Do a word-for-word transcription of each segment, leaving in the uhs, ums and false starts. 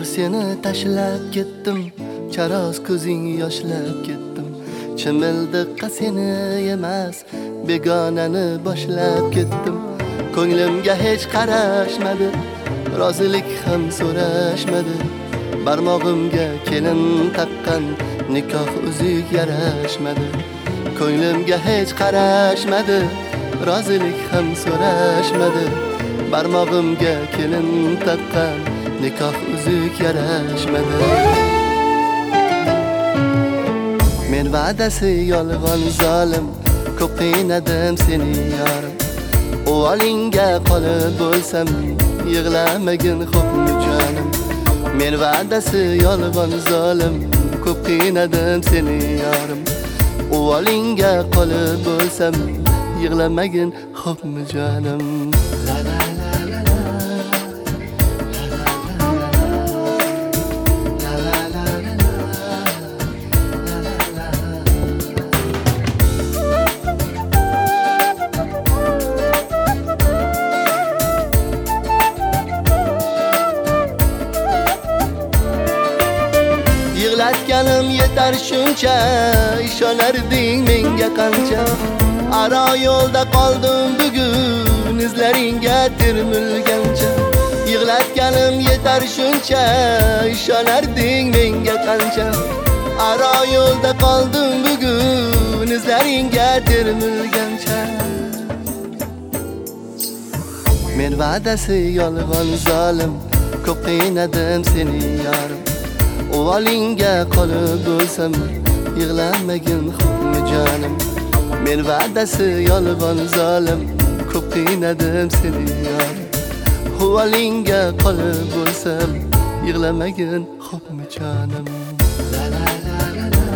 seni tashlab ketdim, charoz ko'zing yoshlab ketdim. Chimildiqqa seni emas, begonani boshlab ketdim. Ko'nglimga hech qarashmadi, rozilik ham so'rashmadi. Barmog'imga kelin taqqan nikoh uzuk yarashmadi. Ko'nglimga hech qarashmadi, rozilik ham so'rashmadi. Barmog'imga kelin taqqan nikoh uzuk yarashmadi. Men va'dasi yolg'on zolim, ko'p qiynadim seni yorim. O'g'lingga qolib bo'lsam, yig'lamagin xo'pmi jonim. Men va'dasi yolg'on zolim, ko'p qiynadim seni yorim. O'g'lingga qolib bo'lsam, yig'lamagin xo'pmi jonim. La la la la la. Yig'latganim yetar shuncha, ishonarding menga qancha. Aro yo'lda qoldim bugun, izlaringga termilgancha. Yig'latganim yetar shuncha, ishonarding menga qancha. Aro yo'lda qoldim bugun, izlaringga termilgancha. Men va'dasi yolg'on zolim, ko'p qiynadim seni yorim. O'g'lingga qolib bo'lsam, yig'lamagin xo'pmi jonim. Men va'dasi yolg'on zolim, ko'p qiynadim seni yorim. O'g'lingga qolib bo'lsam, yig'lamagin xo'pmi jonim. La la la la la.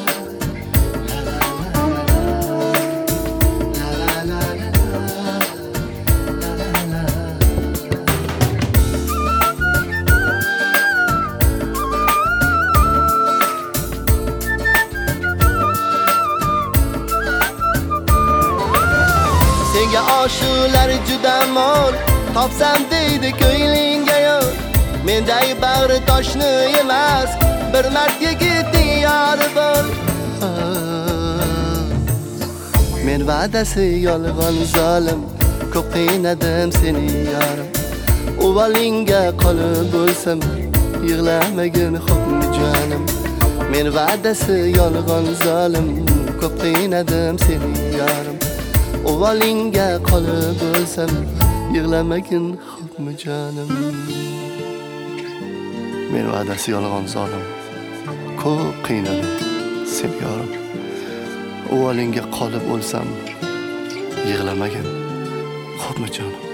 Senga oshuqlar juda mo'l, topsam deydi ko'nglingga yo'l. Menday bag'ri toshni emas, bir mard yigitning yori bo'l. Men va'dasi yolg'on zolim, ko'p qiynadim seni yorim. O'g'lingga qolib bo'lsam, yig'lamagin xo'pmi jonim. Men va'dasi yolg'on zolim, ko'p qiynadim seni yorim. O'g'lingga qolib bo'lsam, yig'lamagin xo'pmi jonim. Men va'dasi yolg'on zolim, ko'p qiynadim seni yorim. O'g'lingga qolib bo'lsam, yig'lamagin xo'pmi jonim.